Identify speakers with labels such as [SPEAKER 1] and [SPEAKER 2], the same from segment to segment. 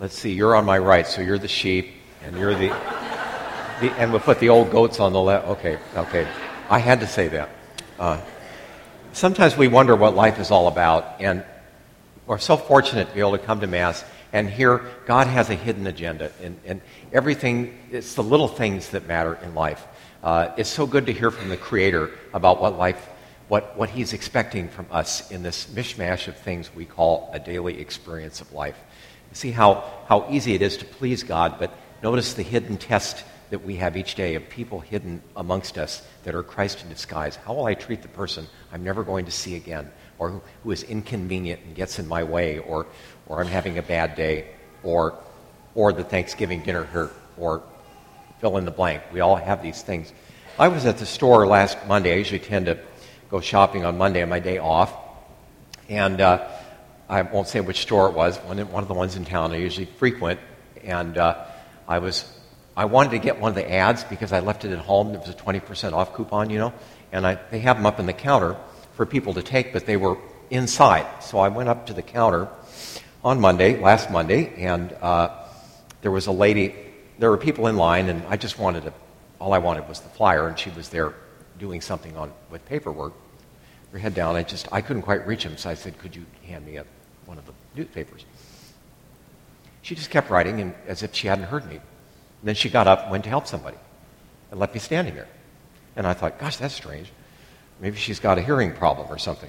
[SPEAKER 1] let's see, you're on my right, so you're the sheep, and you're and we'll put the old goats on the left. Okay. I had to say that. Sometimes we wonder what life is all about, and we're so fortunate to be able to come to Mass and hear God has a hidden agenda, and everything, it's the little things that matter in life. It's so good to hear from the Creator about what He's expecting from us in this mishmash of things we call a daily experience of life. See how easy it is to please God, but notice the hidden test that we have each day of people hidden amongst us that are Christ in disguise. How will I treat the person I'm never going to see again, or who is inconvenient and gets in my way, or I'm having a bad day, or the Thanksgiving dinner here, or fill in the blank. We all have these things. I was at the store last Monday. I usually tend to go shopping on Monday on my day off, and I won't say which store it was, one of the ones in town I usually frequent, and I wanted to get one of the ads because I left it at home. There was a 20% off coupon, and they have them up in the counter for people to take, but they were inside. So I went up to the counter on last Monday, and there was a lady. There were people in line, and all I wanted was the flyer, and she was there doing something with paperwork. Her head down. I couldn't quite reach him, so I said, "Could you hand me one of the newspapers?" She just kept writing, and as if she hadn't heard me. And then she got up and went to help somebody and left me standing there. And I thought, gosh, that's strange. Maybe she's got a hearing problem or something.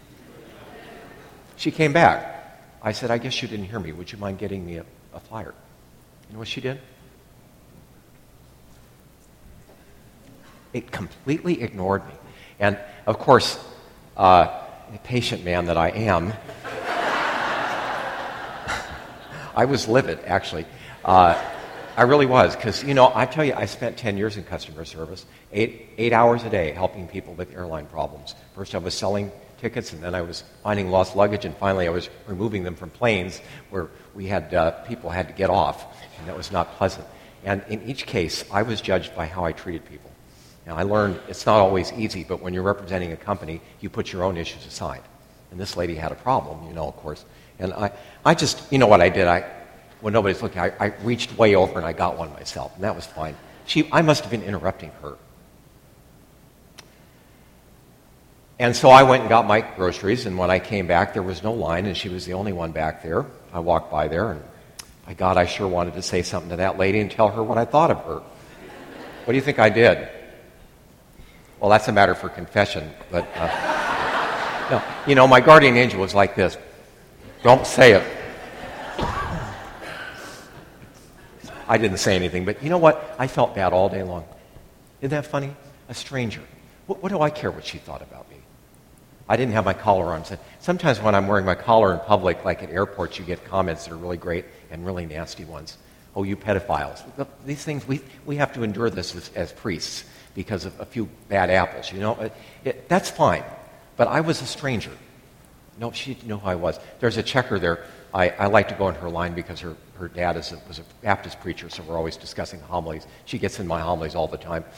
[SPEAKER 1] She came back. I said, I guess you didn't hear me. Would you mind getting me a flyer? You know what she did? It completely ignored me. And, of course, the patient man that I am, I was livid, actually. I really was, because, I tell you, I spent 10 years in customer service, eight hours a day helping people with airline problems. First I was selling tickets, and then I was finding lost luggage, and finally I was removing them from planes where people had to get off, and that was not pleasant. And in each case, I was judged by how I treated people. Now, I learned it's not always easy, but when you're representing a company, you put your own issues aside. And this lady had a problem, of course. And I just, what I did? When nobody's looking, I reached way over and I got one myself, and that was fine. I must have been interrupting her. And so I went and got my groceries, and when I came back, there was no line, and she was the only one back there. I walked by there, and by God, I sure wanted to say something to that lady and tell her what I thought of her. What do you think I did? Well, that's a matter for confession, but no. My guardian angel was like this. Don't say it. I didn't say anything, but you know what? I felt bad all day long. Isn't that funny? A stranger. What do I care what she thought about me? I didn't have my collar on. Sometimes when I'm wearing my collar in public, like at airports, you get comments that are really great and really nasty ones. Oh, you pedophiles. These things, we have to endure this as priests because of a few bad apples. That's fine. But I was a stranger. No, she didn't know who I was. There's a checker there. I like to go in her line because her dad was a Baptist preacher, so we're always discussing homilies. She gets in my homilies all the time,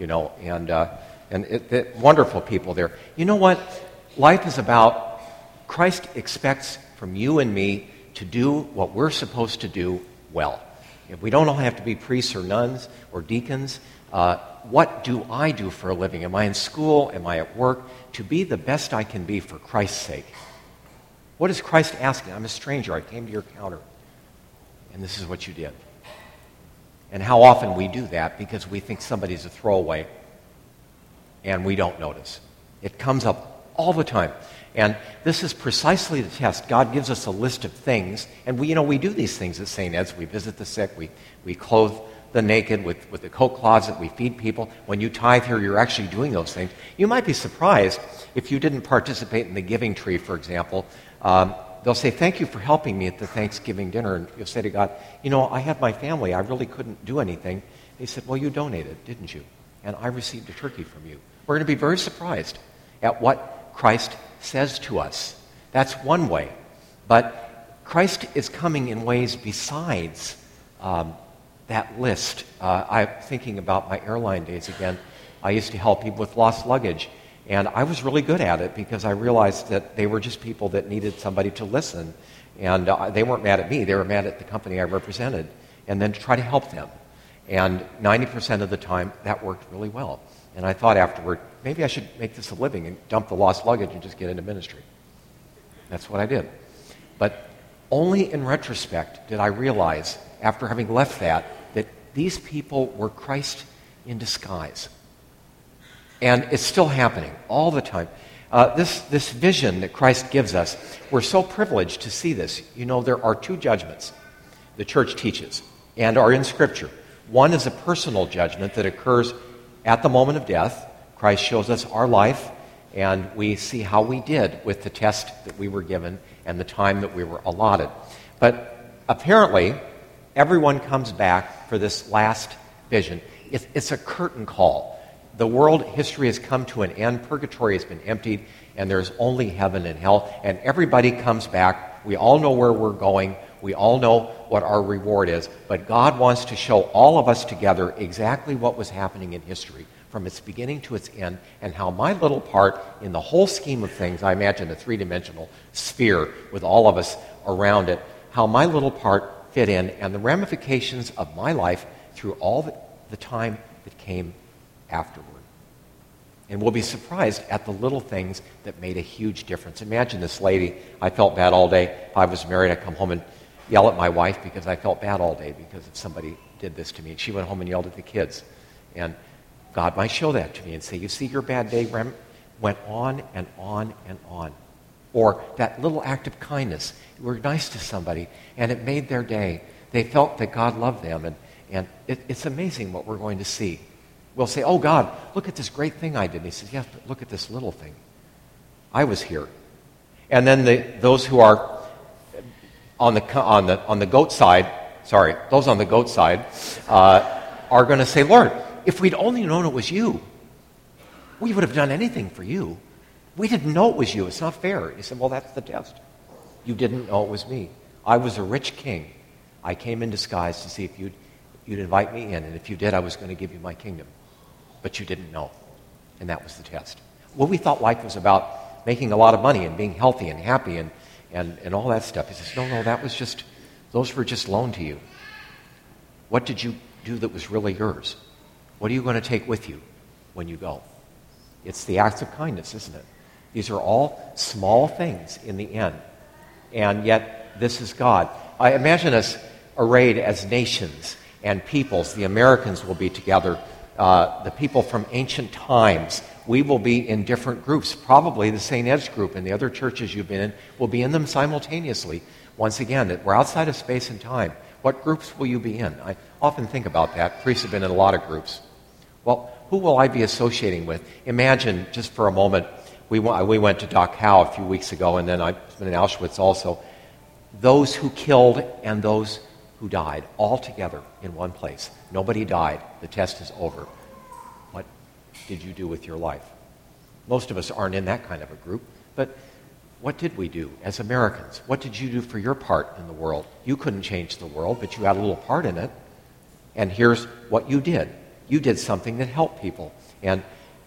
[SPEAKER 1] and wonderful people there. You know what? Life is about Christ expects from you and me to do what we're supposed to do well. If we don't all have to be priests or nuns or deacons. What do I do for a living? Am I in school? Am I at work? To be the best I can be for Christ's sake. What is Christ asking? I'm a stranger. I came to your counter, and this is what you did. And how often we do that because we think somebody's a throwaway, and we don't notice. It comes up all the time. And this is precisely the test. God gives us a list of things, and we do these things at St. Ed's. We visit the sick. We clothe the naked with the coat closet. We feed people. When you tithe here, you're actually doing those things. You might be surprised if you didn't participate in the giving tree, for example. They'll say, thank you for helping me at the Thanksgiving dinner. And you'll say to God, I had my family. I really couldn't do anything. He said, well, you donated, didn't you? And I received a turkey from you. We're going to be very surprised at what Christ says to us. That's one way. But Christ is coming in ways besides that list. I'm thinking about my airline days again. I used to help people with lost luggage. And I was really good at it because I realized that they were just people that needed somebody to listen. And they weren't mad at me. They were mad at the company I represented. And then to try to help them. And 90% of the time, that worked really well. And I thought afterward, maybe I should make this a living and dump the lost luggage and just get into ministry. That's what I did. But only in retrospect did I realize, after having left that these people were Christ in disguise. And it's still happening all the time. This vision that Christ gives us, we're so privileged to see this. You know, there are two judgments the church teaches and are in Scripture. One is a personal judgment that occurs at the moment of death. Christ shows us our life, and we see how we did with the test that we were given and the time that we were allotted. But apparently, everyone comes back for this last vision. It's a curtain call. The world history has come to an end. Purgatory has been emptied, and there's only heaven and hell. And everybody comes back. We all know where we're going. We all know what our reward is. But God wants to show all of us together exactly what was happening in history, from its beginning to its end, and how my little part in the whole scheme of things, I imagine a three-dimensional sphere with all of us around it, how my little part fit in, and the ramifications of my life through all the time that came afterward. And we'll be surprised at the little things that made a huge difference. Imagine this lady. I felt bad all day. If I was married, I'd come home and yell at my wife because I felt bad all day because if somebody did this to me. And she went home and yelled at the kids. And God might show that to me and say, you see, your bad day went on and on and on. Or that little act of kindness. You were nice to somebody, and it made their day. They felt that God loved them. And it's amazing what we're going to see. We'll say, oh, God, look at this great thing I did. And he says, yes, but look at this little thing. I was here. And then those who are on the goat side, those on the goat side are going to say, Lord, if we'd only known it was you, we would have done anything for you. We didn't know it was you. It's not fair. He said, well, that's the test. You didn't know it was me. I was a rich king. I came in disguise to see if you'd invite me in, and if you did, I was going to give you my kingdom. But you didn't know, and that was the test. Well, we thought life was about making a lot of money and being healthy and happy and all that stuff. He says, no, those were just loaned to you. What did you do that was really yours? What are you going to take with you when you go? It's the acts of kindness, isn't it? These are all small things in the end, and yet this is God. I imagine us arrayed as nations and peoples. The Americans will be together. The people from ancient times, we will be in different groups. Probably the St. Ed's group and the other churches you've been in will be in them simultaneously. Once again, we're outside of space and time. What groups will you be in? I often think about that. Priests have been in a lot of groups. Well, who will I be associating with? Imagine, just for a moment, we went to Dachau a few weeks ago, and then I've been in Auschwitz also. Those who killed and those who died, all together in one place. Nobody died. The test is over. What did you do with your life? Most of us aren't in that kind of a group, but what did we do as Americans? What did you do for your part in the world? You couldn't change the world, but you had a little part in it. And here's what you did. You did something that helped people. And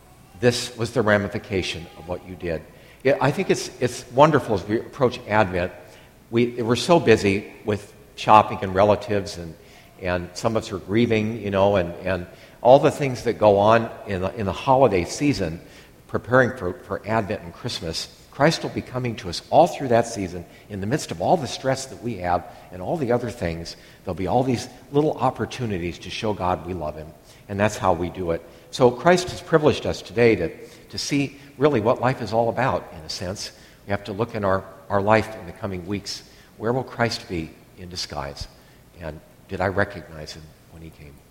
[SPEAKER 1] this was the ramification of what you did. I think it's wonderful as we approach Advent. We're so busy with shopping and relatives, and some of us are grieving, and all the things that go on in the holiday season, preparing for Advent and Christmas. Christ will be coming to us all through that season. In the midst of all the stress that we have and all the other things, there'll be all these little opportunities to show God we love Him, and that's how we do it. So Christ has privileged us today to see really what life is all about, in a sense. We have to look in our life in the coming weeks. Where will Christ be in disguise? And did I recognize Him when He came?